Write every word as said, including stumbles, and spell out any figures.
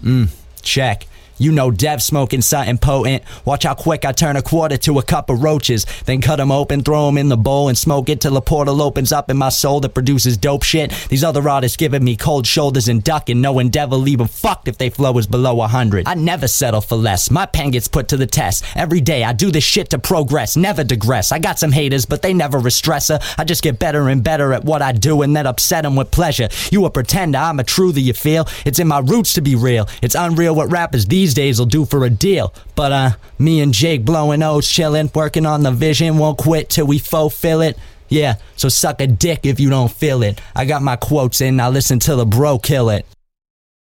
Mmm, check. You know Dev smoking something potent. Watch how quick I turn a quarter to a cup of roaches. Then cut them open, throw them in the bowl and smoke it till a portal opens up in my soul that produces dope shit. These other artists giving me cold shoulders and ducking. No endeavor leave them fucked if they flow is below a hundred. I never settle for less. My pen gets put to the test. Every day I do this shit to progress, never digress. I got some haters, but they never a stressor. I just get better and better at what I do and then upset them with pleasure. You a pretender, I'm a truther, you feel? It's in my roots to be real. It's unreal what rappers these days will do for a deal. But uh, me and Jake blowing O's, chillin', working on the vision, won't quit till we fulfill it. Yeah, so suck a dick if you don't feel it. I got my quotes in, now listen till the bro kill it.